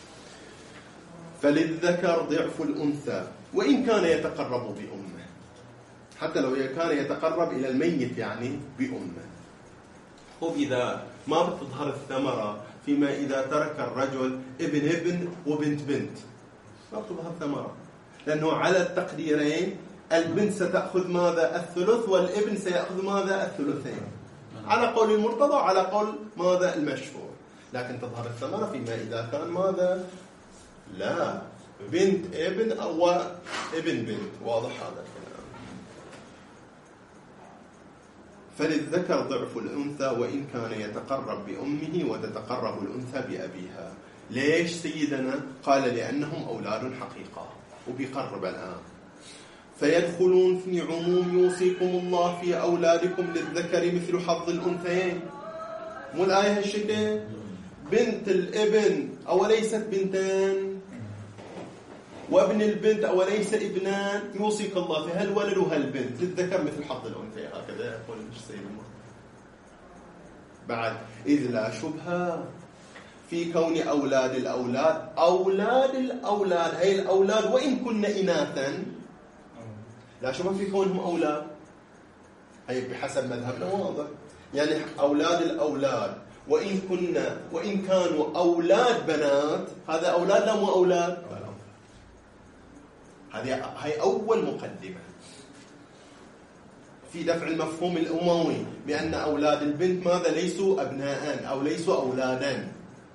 فللذكر ضعف الأنثى وإن كان يتقرب بأمه، حتى لو كان يتقرب إلى الميت يعني بأمه. إذا ما بتظهر الثمرة فيما إذا ترك الرجل ابن وبنت بنت، ما بتظهر ثمرة، لأنه على التقديرين البنت ستأخذ ماذا؟ الثلث، والابن سيأخذ ماذا؟ الثلثين، على قول المرتضى على قول ماذا؟ المشهور. لكن تظهر الثمرة فيما إذا كان ماذا؟ لا، بنت ابن أو ابن بنت. واضح هذا الكلام؟ فللذكر ضعف الأنثى وإن كان يتقرب بأمه وتتقرب الأنثى بأبيها. ليش سيدنا؟ قال لأنهم أولاد حقيقة، وبيقرب الآن. فيدخلون في عموم يوصيكم الله في أولادكم للذكر مثل حظ الأنثيين. مو الآية هالشكل؟ بنت الابن أوليست بنتان، وابن البنت أوليس ابنان، يوصيك الله في هالولد وهالبنت للذكر مثل حظ الأنثيين. هكذا يقول السيد الله. بعد إذ لا شبهة في كون أولاد الأولاد هي الأولاد وإن كن إناثا، لا شبهة في كونهم أولاد، هي بحسب مذهبنا واضح. يعني أولاد الأولاد وإن كانوا أولاد بنات، هذا أولاد لا مو أولاد. هي أول مقدمة في دفع المفهوم الأموي بأن أولاد البنت ماذا؟ ليسوا أبناء أو ليسوا أولادا.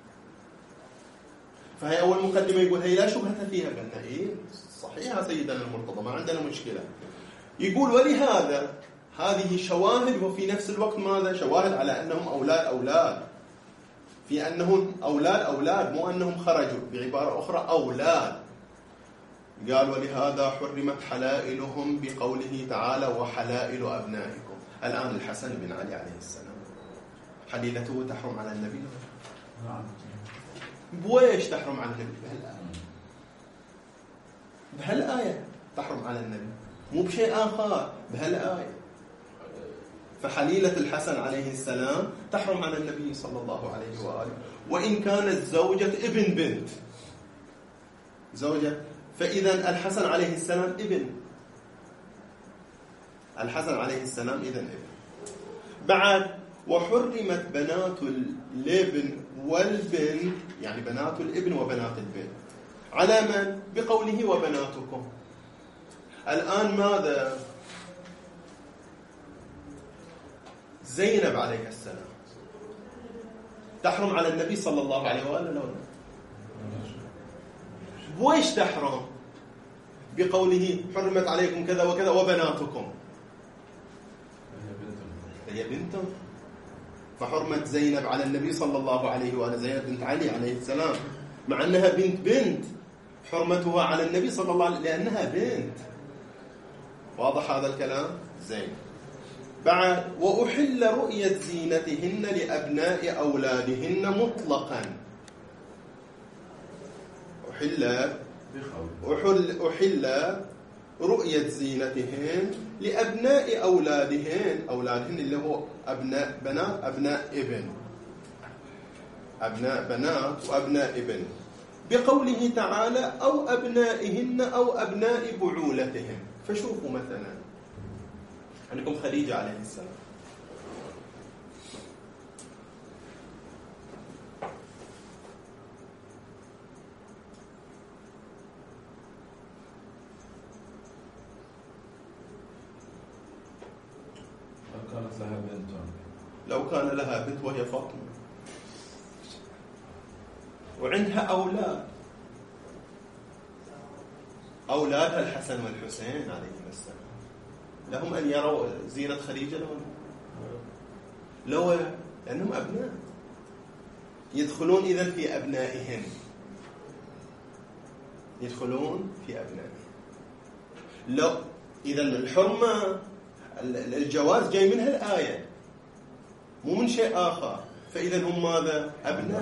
فهي أول مقدمة يقول هي لا شبهة فيها. قلنا إيه صحيح سيدنا المرتضى، ما عندنا مشكلة. يقول ولهذا هذه شواهد، وفي نفس الوقت ماذا؟ شواهد على أنهم أولاد، في أنهم أولاد مو أنهم خرجوا، بعبارة أخرى أولاد. قال ولهذا حرمت حلائلهم بقوله تعالى وحلائل أبنائكم. الآن الحسن بن علي عليه السلام حليلته تحرم على النبي؟ نعم. بويش تحرم على النبي؟ بهالآية تحرم على النبي، مو بشيء آخر، بهالآية. فحليلة الحسن عليه السلام تحرم على النبي صلى الله عليه وآله، وإن كانت زوجة ابن بنت زوجة. فإذا الحسن عليه السلام ابن، الحسن عليه السلام إذن ابن. بعد وحرمت بنات الابن والبنت، يعني بنات الابن وبنات البنت، على من؟ بقوله وبناتكم. الآن ماذا؟ زينب عليه السلام تحرم على النبي صلى الله عليه وآله لا؟ وإيش تحرم؟ بقوله حرمت عليكم كذا وكذا وبناتكم، هي بنت. فحرمت زينب على النبي صلى الله عليه وآله، زينب بنت علي عليه السلام، مع أنها بنت حرمتها على النبي صلى الله عليه وآله لأنها بنت. واضح هذا الكلام؟ زين. بعد وأحل رؤية زينتهن لأبناء أولادهن مطلقا. أحل رؤية زينتهن لأبناء أولادهن اللي هو أبناء بنات، أبناء بنات وأبناء ابن، بقوله تعالى أو أبنائهن أو أبناء بعولتهم. فشوفوا مثلا عندكم خديجة عليه السلام، لو كان لها بنت وهي فاطمة، وعندها أولادها الحسن والحسين عليهم السلام، لهم أن يروا زينة خديجة؟ لو لأنهم أبناء يدخلون إذن في أبنائهم، لو إذن الحرمة الجواز جاي منها الآية مو من شيء آخر. فإذا هم ماذا؟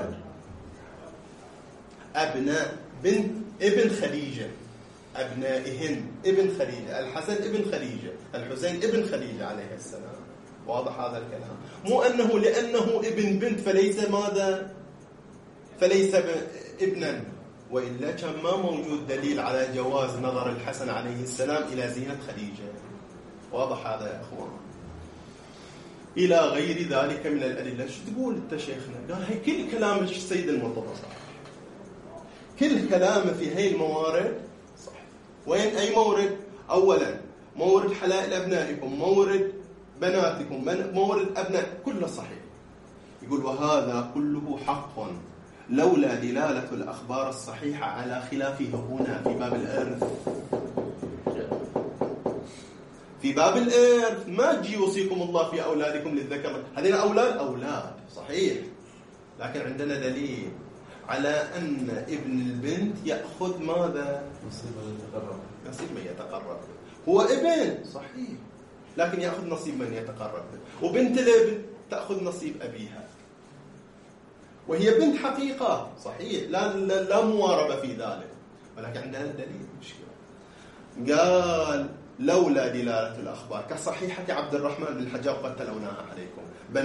أبناء بنت ابن خديجة، أبنائهن ابن خديجة، الحسن ابن خديجة، الحسين ابن خديجة عليه السلام. واضح هذا الكلام؟ مو أنه لأنه ابن بنت فليس ماذا؟ فليس ابنا، وإلا كان ما موجود دليل على جواز نظر الحسن عليه السلام إلى زينة خديجة. واضح هذا يا أخوان؟ إلى غير ذلك من الأدلة. شو تقول أنت شيخنا؟ قال هي كل كلام السيد المرتضى صح، كل كلام في هاي الموارد صح. وين أي مورد؟ أولا مورد حلائل أبنائكم، مورد بناتكم، مورد أبناء، كله صحيح. يقول وهذا كله حق لولا دلالة الأخبار الصحيحة على خلافه هنا في باب الإرث. في باب الإرث ما تجي يوصيكم الله في أولادكم للذكر، هذين أولاد صحيح، لكن عندنا دليل على أن ابن البنت يأخذ ماذا؟ نصيب من يتقرب. هو ابن صحيح، لكن يأخذ نصيب من يتقرب به. وبنت الابن تأخذ نصيب أبيها، وهي بنت حقيقة صحيح، لا مواربة في ذلك، ولكن عندنا دليل مشكلة. قال لولا دلالة الأخبار كصحيحة عبد الرحمن بن الحجاج قد تلوناها عليكم،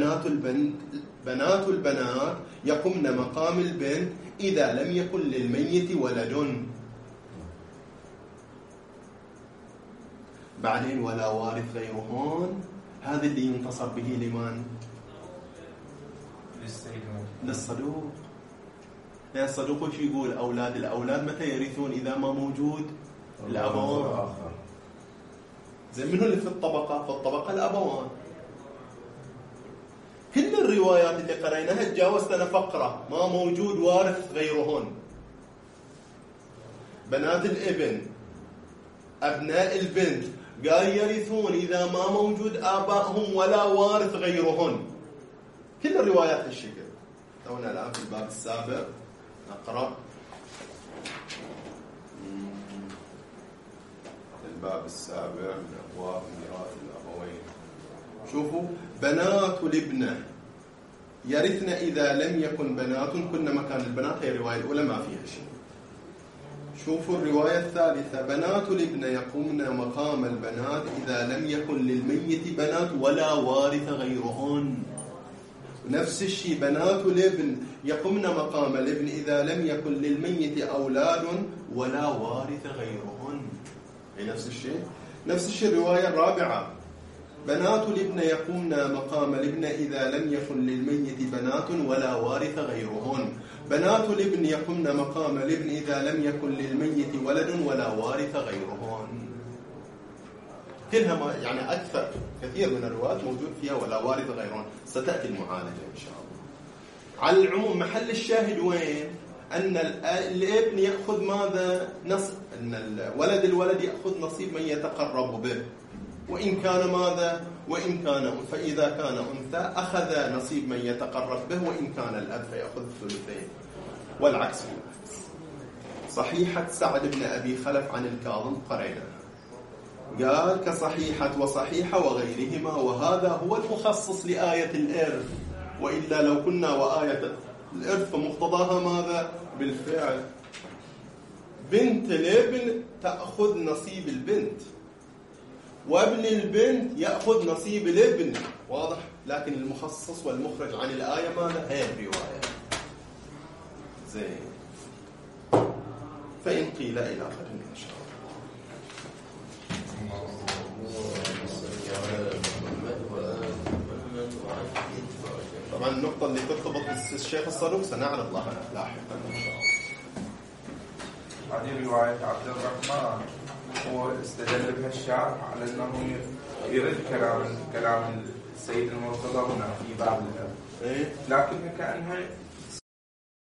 بنات البنات يقمن مقام البنت إذا لم يكن للميت ولد. بعدين ولا وارث غيرهن، هذا اللي ينتصر به لمن؟ للصدوق. يا الصدوق وش يقول؟ الأولاد متى يرثون؟ إذا ما موجود الأبوان. زي منه اللي في الطبقة الأبوان. كل الروايات اللي قرأناها تجاوزتنا فقرة ما موجود وارث غيرهن. بنات الابن أبناء البنت قال يرثون إذا ما موجود آبائهم ولا وارث غيرهن. كل الروايات الشكل. تونا الآن في الباب السابع نقرأ الباب السابع من أبواب ميراث الأبوين. شوفوا بنات الابنة يرثن إذا لم يكن بنات كن مكان البنات، هي الرواية الأولى ما فيها شيء. شوفوا الرواية الثالثة بنات الابنة يقومن مقام البنات إذا لم يكن للميت بنات ولا وارث غيرهن. نفس الشيء بنات الابن يقومن مقام الابن إذا لم يكن للميت أولاد ولا وارث غيرهن. نفس الشيء الرواية الرابعة بنات الابن يقومن مقام الابن إذا لم يكن للميت بنات ولا وارث غيرهن. بنات الابن يقومن مقام الابن إذا لم يكن للميت ولد ولا وارث غيرهن. كلها يعني أكثر كثير من الروايات موجود فيها ولا وارث غيرهن. ستأتي المعالجة إن شاء الله. على العموم محل الشاهد وين؟ أن الابن يأخذ ماذا؟ أن الولد يأخذ نصيب من يتقرب به، وإن كان ماذا؟ فإذا كان أنثى أخذ نصيب من يتقرب به، وإن كان الأب فيأخذ الثلثين، والعكس بالعكس. صحيحة سعد بن أبي خلف عن الكاظم قرينا قال كصحيحة وصحيحة وغيرهما، وهذا هو المخصص لآية الإرث، وإلا لو كنا وآية الإرث فمقتضاها ماذا؟ بالفعل بنت الابن تأخذ نصيب البنت، وابن البنت يأخذ نصيب الابن، واضح؟ لكن المخصص والمخرج عن الآية ماذا؟ هي الرواية. زين. فإن قيل إلى آخر إن شاء الله. طبعا النقطة اللي ترتبط بالشيخ الصدوق سنعرض لها لاحقا إن شاء الله. هذه رواية عبد الرحمن هو استدل بها الشارح على أنه يرد كلام السيد المرتضى هنا في باب الأرث، لكن كأنها